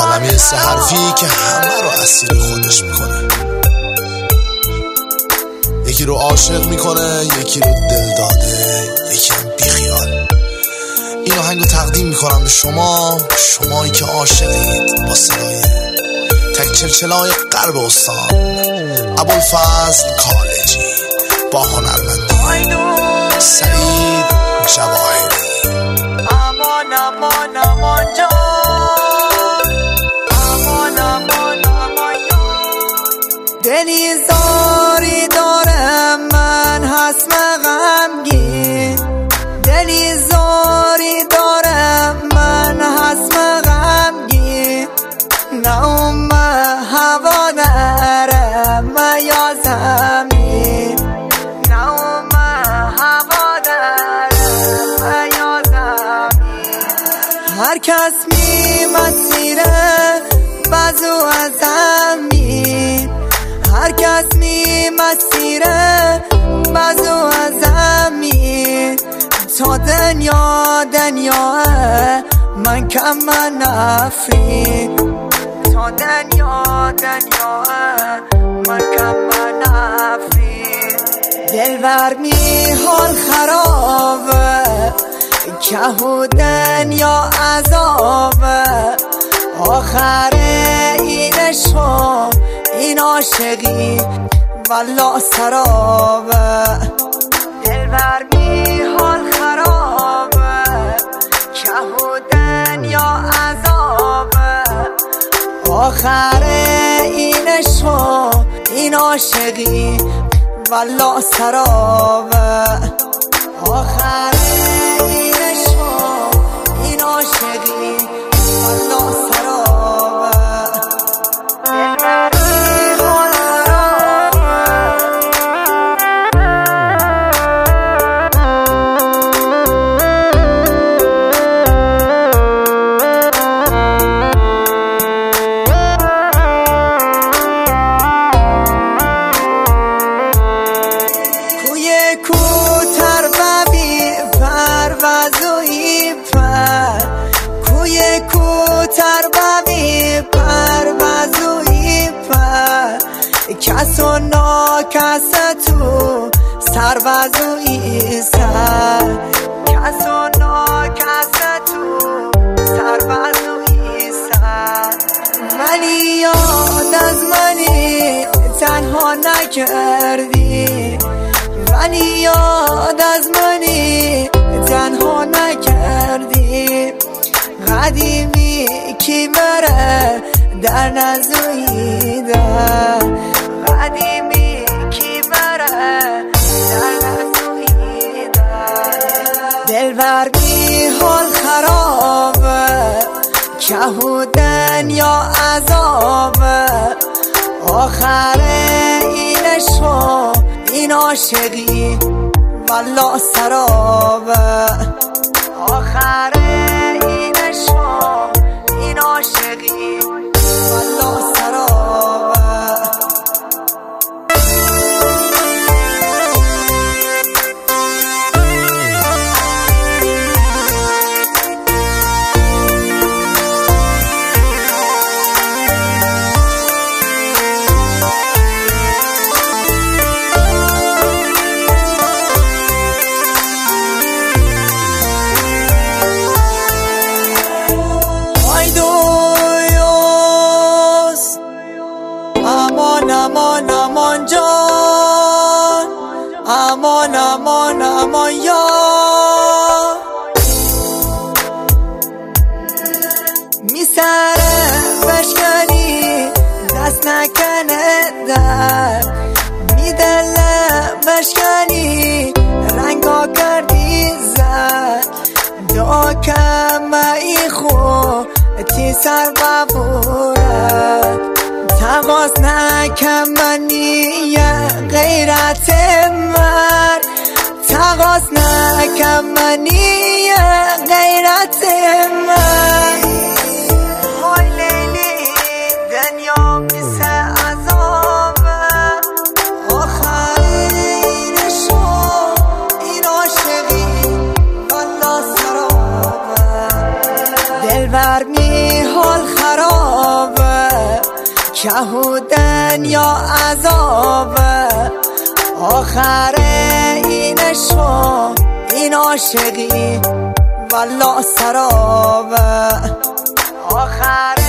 کلمه 3 حرفی که همه رو اسیر خودش میکنه. یکی رو عاشق میکنه، یکی رو دل داده، یکی هم بیخیال. این آهنگو تقدیم میکنم به شمایی که عاشقید با صدای تک چلچلای غرب استان ابوالفضل کالجی با هنرمندی سعید جواهری. امان امان امان جان، امان امان امان جان. دلی زاری دارم من حسم غمگین، دلی زاری دارم من حسم غمگین. نام هوا دارم یا زمین، نام هوا دارم یا زمین. هر کس می مسیره بازو از زمین، هر کس می مسیره بازو از زمین. تا دنیا من کم من نفرین، تا دنیا من کم من نفرین. دلبر می حال خرابه که و دنیا عذابه. آخر این عشق این عاشقی والله سرابه. دلبر می حال خرابه که و دنیا عذابه. آخر این عشق این عاشقی والله سرابه. آخر این عشق این عاشقی والله سرابه. دلبر می حال کوتر ببی پروازوی پر، کوی کوتر ببی پروازوی پر. کس و ناکس تو سربازوی سر، کس و ناکس تو سربازوی سر. ولی یاد از منی تنها نکردی، ولی یاد از منی تنها نکردی. قدیمی کی مره در نزویده، قدیمی کی مره در نزویده. دلبر می حال خرابه که و دنیا عذابه. آخر این عشق این عاشقی والله سرابه. آخر این عشق این عاشقی والله سرابه. امان امان جان، امان امان امان یا. می سره بشکنی دست نکنه در، می دل بشکنی رنگا کردی زد. دعا کم ای خو تی سر ببورد. تقاس نکم منی غیرت مرد، تقاس نکم منی غیرت مرد. های لیلی دنیا مثل عذابه. آخر این عشق این عاشقی والله سرابه. دلورمی حال خرابه، شهودن یا عذابه، آخر این عشق این عاشقی والله سرابه، آخر